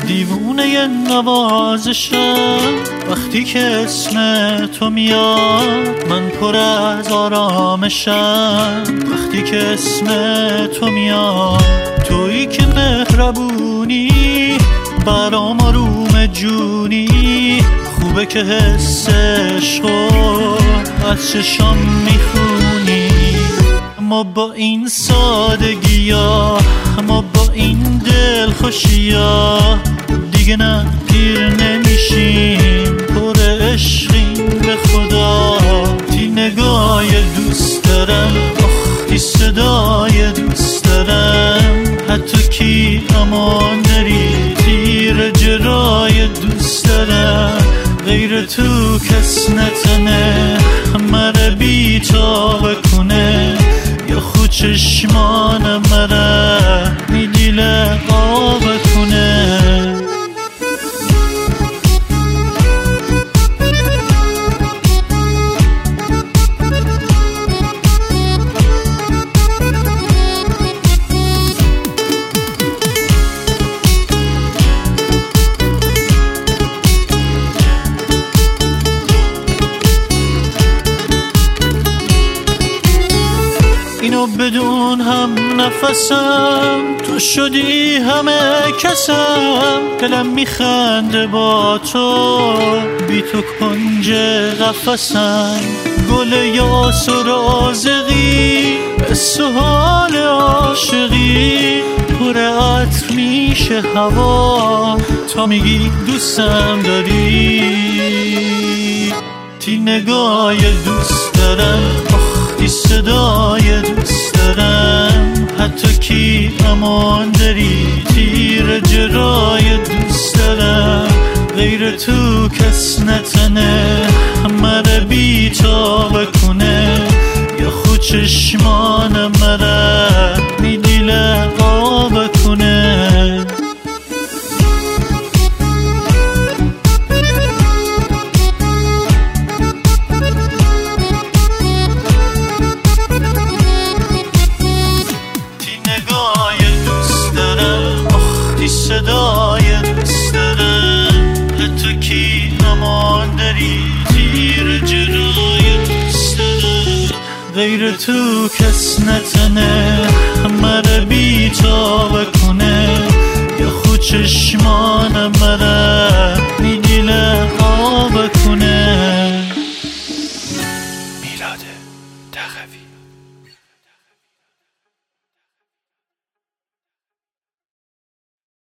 دیوونه نوازشم وقتی که اسم تو میاد، من پر از آرامشم وقتی که اسم تو میاد. تویی که مهربونی برام آروم جونی، خوبه که حس عشقو از چشام میخونی. ما با این سادگی‌ها، ما با این دلخوشی‌ها دیگه نه پیر نمیشیم، پر عشقیم به خدا. تی نگاه دوست دارم، آخ صدای دوست دارم، حتی کی امان داری تیر جرای دوست دارم. غیر تو کس نتنه مره بی تا بکنه، یا خود چشمان مره میدیل آب کنه. اینو بدون هم نفسم، تو شدی همه کسم. دلم میخنده با تو، بی تو کنج قفسم. گل یاس و رازقی، حس و حال عاشقی، پر عطر میشه هوا تا میگی دوستم داری. تی نگاه دوست دارم، تی صدای دوست دارم، حتی کی امان داری تیر جرای دوست دارم. غیر تو کس نتنه مره بی تا بکنه، یا خود چشمان مره میدیل آب کنه. صدای دوست دارم، حتی کی امان داری تیر جرای دوست دارم. غیر تو کس نتنه